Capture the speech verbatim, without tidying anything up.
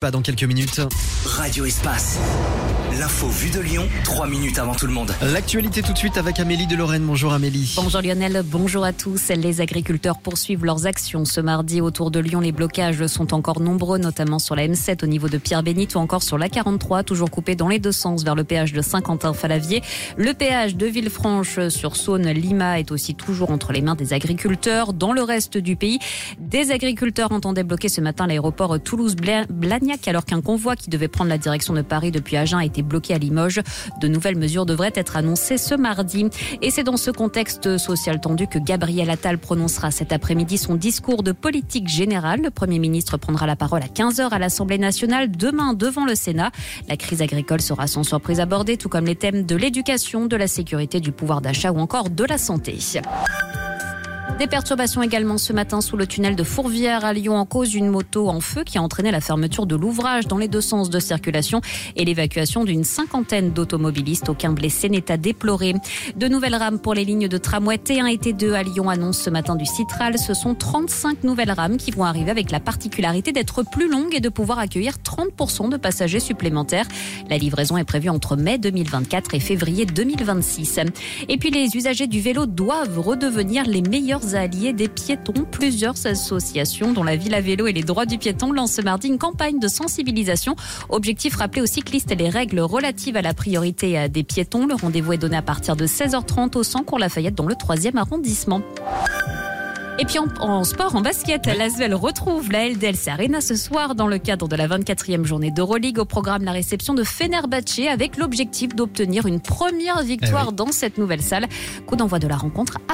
Pas dans quelques minutes. Radio Espace. L'info vue de Lyon, trois minutes avant tout le monde. L'actualité tout de suite avec Amélie de Lorraine. Bonjour Amélie. Bonjour Lionel, bonjour à tous. Les agriculteurs poursuivent leurs actions ce mardi autour de Lyon. Les blocages sont encore nombreux, notamment sur la M sept au niveau de Pierre-Bénite ou encore sur l'A quarante-trois, toujours coupé dans les deux sens vers le péage de Saint-Quentin-Falavier. Le péage de Villefranche sur Saône-Lima est aussi toujours entre les mains des agriculteurs. Dans le reste du pays, des agriculteurs entendaient bloquer ce matin l'aéroport Toulouse-Blagnac alors qu'un convoi qui devait prendre la direction de Paris depuis Agen a été bloqué à Limoges. De nouvelles mesures devraient être annoncées ce mardi. Et c'est dans ce contexte social tendu que Gabriel Attal prononcera cet après-midi son discours de politique générale. Le Premier ministre prendra la parole à quinze heures à l'Assemblée nationale, demain devant le Sénat. La crise agricole sera sans surprise abordée, tout comme les thèmes de l'éducation, de la sécurité, du pouvoir d'achat ou encore de la santé. Des perturbations également ce matin sous le tunnel de Fourvière à Lyon en cause d'une moto en feu qui a entraîné la fermeture de l'ouvrage dans les deux sens de circulation et l'évacuation d'une cinquantaine d'automobilistes. Aucun blessé n'est à déplorer. De nouvelles rames pour les lignes de tramway T un et T deux à Lyon annonce ce matin du Citral. Ce sont trente-cinq nouvelles rames qui vont arriver avec la particularité d'être plus longues et de pouvoir accueillir trente pour cent de passagers supplémentaires. La livraison est prévue entre mai deux mille vingt-quatre et février deux mille vingt-six. Et puis les usagers du vélo doivent redevenir les meilleurs alliés des piétons. Plusieurs associations, dont la Ville à vélo et les droits du piéton, lancent ce mardi une campagne de sensibilisation. Objectif, rappeler aux cyclistes les règles relatives à la priorité des piétons. Le rendez-vous est donné à partir de seize heures trente au Centre Lafayette dans le troisième arrondissement. Et puis en, en sport, en basket, ouais. l'A S V L retrouve la L D L C Arena ce soir dans le cadre de la vingt-quatrième journée d'Euroleague. Au programme, la réception de Fenerbahçe avec l'objectif d'obtenir une première victoire eh oui. dans cette nouvelle salle. Coup d'envoi de la rencontre à